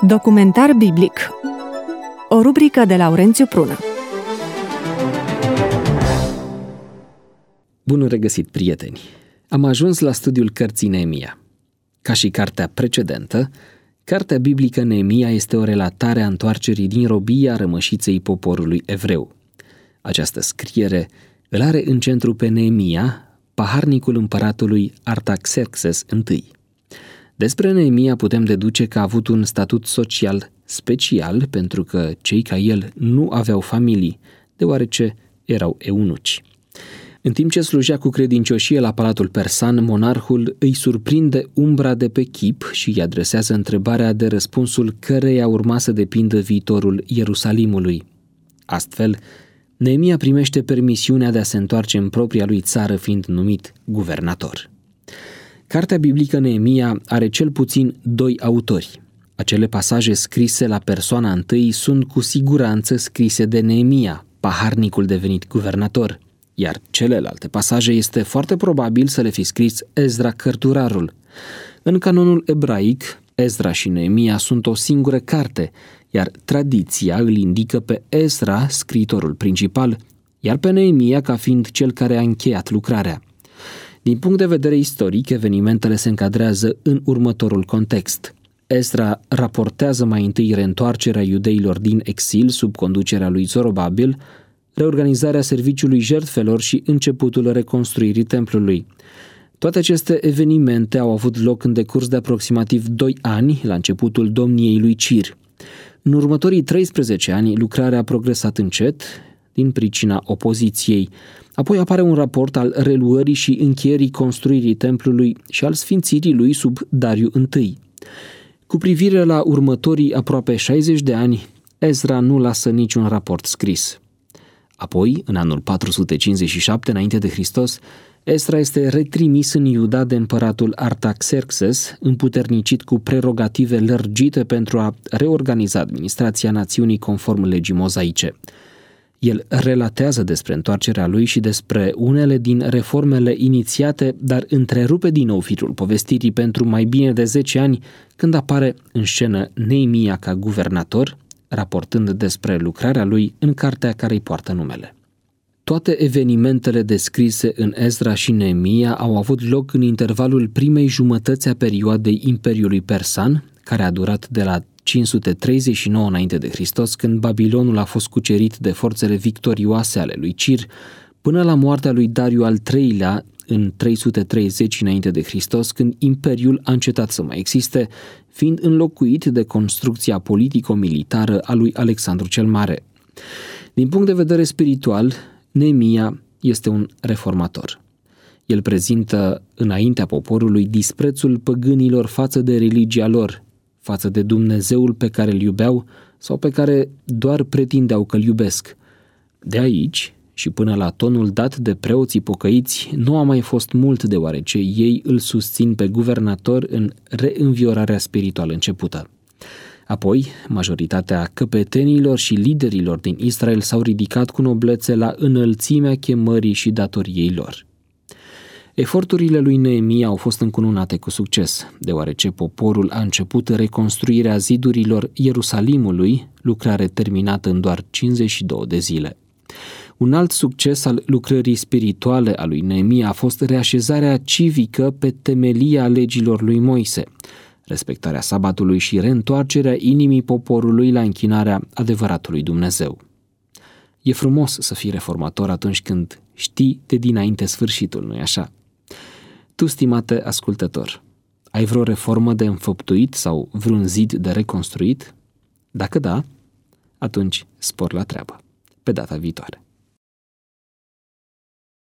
Documentar biblic. O rubrică de Laurențiu Prună. Bun regăsit, prieteni! Am ajuns la studiul cărții Neemia. Ca și cartea precedentă, cartea biblică Neemia este o relatare a întoarcerii din robia rămășiței poporului evreu. Această scriere îl are în centru pe Neemia, paharnicul împăratului Artaxerxes I. Despre Neemia putem deduce că a avut un statut social special pentru că cei ca el nu aveau familii, deoarece erau eunuci. În timp ce slujea cu credincioșie la palatul persan, monarhul îi surprinde umbra de pe chip și îi adresează întrebarea de răspunsul căreia urma să depindă viitorul Ierusalimului. Astfel, Neemia primește permisiunea de a se întoarce în propria lui țară, fiind numit guvernator. Cartea biblică Neemia are cel puțin 2 autori. Acele pasaje scrise la persoana întâi sunt cu siguranță scrise de Neemia, paharnicul devenit guvernator, iar celelalte pasaje este foarte probabil să le fi scris Ezra cărturarul. În canonul ebraic, Ezra și Neemia sunt o singură carte, iar tradiția îl indică pe Ezra, scriitorul principal, iar pe Neemia ca fiind cel care a încheiat lucrarea. Din punct de vedere istoric, evenimentele se încadrează în următorul context. Ezra raportează mai întâi reîntoarcerea iudeilor din exil sub conducerea lui Zorobabil, reorganizarea serviciului jertfelor și începutul reconstruirii templului. Toate aceste evenimente au avut loc în decurs de aproximativ 2 ani, la începutul domniei lui Cir. În următorii 13 ani, lucrarea a progresat încet, din pricina opoziției. Apoi apare un raport al reluării și încheierii construirii templului și al sfințirii lui sub Dariu I. Cu privire la următorii aproape 60 de ani, Ezra nu lasă niciun raport scris. Apoi, în anul 457 înainte de Hristos, Ezra este retrimis în Iuda de împăratul Artaxerxes, împuternicit cu prerogative lărgite pentru a reorganiza administrația națiunii conform legii mozaice. El relatează despre întoarcerea lui și despre unele din reformele inițiate, dar întrerupe din nou firul povestirii pentru mai bine de 10 ani, când apare în scenă Neemia ca guvernator, raportând despre lucrarea lui în cartea care îi poartă numele. Toate evenimentele descrise în Ezra și Neemia au avut loc în intervalul primei jumătăți a perioadei Imperiului Persan, care a durat de la 539 înainte de Hristos, când Babilonul a fost cucerit de forțele victorioase ale lui Cir, până la moartea lui Dariu al III-lea în 330 înainte de Hristos, când imperiul a încetat să mai existe, fiind înlocuit de construcția politico-militară a lui Alexandru cel Mare. Din punct de vedere spiritual, Neemia este un reformator. El prezintă înaintea poporului disprețul păgânilor față de religia lor, față de Dumnezeul pe care îl iubeau sau pe care doar pretindeau că îl iubesc. De aici și până la tonul dat de preoții pocăiți nu a mai fost mult, deoarece ei îl susțin pe guvernator în reînviorarea spirituală începută. Apoi, majoritatea căpetenilor și liderilor din Israel s-au ridicat cu noblețe la înălțimea chemării și datoriei lor. Eforturile lui Neemia au fost încununate cu succes, deoarece poporul a început reconstruirea zidurilor Ierusalimului, lucrare terminată în doar 52 de zile. Un alt succes al lucrării spirituale a lui Neemia a fost reașezarea civică pe temelia legilor lui Moise, respectarea sabatului și reîntoarcerea inimii poporului la închinarea adevăratului Dumnezeu. E frumos să fii reformator atunci când știi de dinainte sfârșitul, nu-i așa? Tu, stimate ascultător, ai vreo reformă de înfăptuit sau vreun zid de reconstruit? Dacă da, atunci spor la treabă. Pe data viitoare.